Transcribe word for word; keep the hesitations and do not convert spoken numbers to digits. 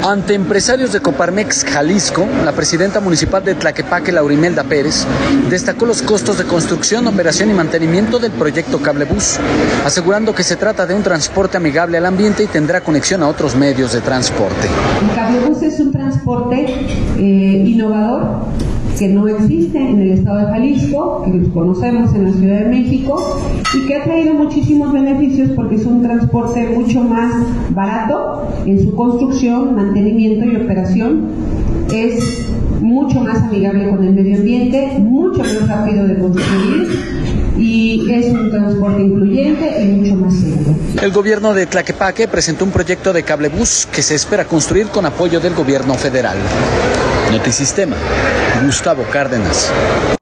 Ante empresarios de Coparmex Jalisco, la presidenta municipal de Tlaquepaque, Laurimelda Pérez, destacó los costos de construcción, operación y mantenimiento del proyecto Cablebús, asegurando que se trata de un transporte amigable al ambiente y tendrá conexión a otros medios de transporte. El Cablebús es un transporte eh, innovador que no existe en el estado de Jalisco, que los conocemos en la Ciudad de México y que ha traído muchísimos beneficios porque es un transporte mucho más barato en su construcción, mantenimiento y operación. Es mucho más amigable con el medio ambiente, mucho más rápido de construir y es un transporte incluyente y mucho más seguro. El gobierno de Tlaquepaque presentó un proyecto de cablebús que se espera construir con apoyo del gobierno federal. Notisistema, Gustavo Cárdenas.